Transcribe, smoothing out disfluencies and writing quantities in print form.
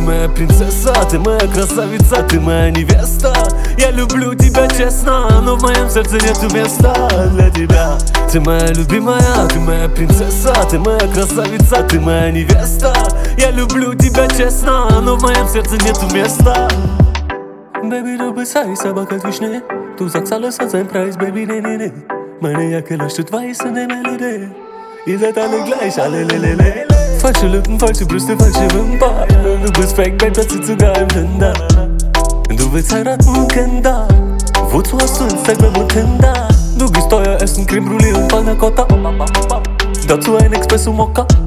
моя принцесса, ты моя красавица, ты моя невеста. Я люблю тебя честно, но в моем сердце нету места для тебя. Ты моя любимая, ты моя принцесса, ты моя красавица, ты моя невеста. Я люблю тебя честно, но в моем сердце nету места. Baby, du bist heiß, aber kalt wie Schnee. Du sagst alles an seinen Preis, Baby, nee, nee, nee. Meine Jacke leuchtet weiß in der Melodie. Ihr seid alle gleich, alle lelele. Falsche Lippen, falsche Brüste, falsche Wimpern. Du bist fake, Babe, das sieht sogar im Tinder. Du willst heiraten und Kinder. Wozu hast du Instagram und Tinder? Du gehst teuer essen, Creme Brûlée und Panna Cotta. Dazu ein Espresso Mokka.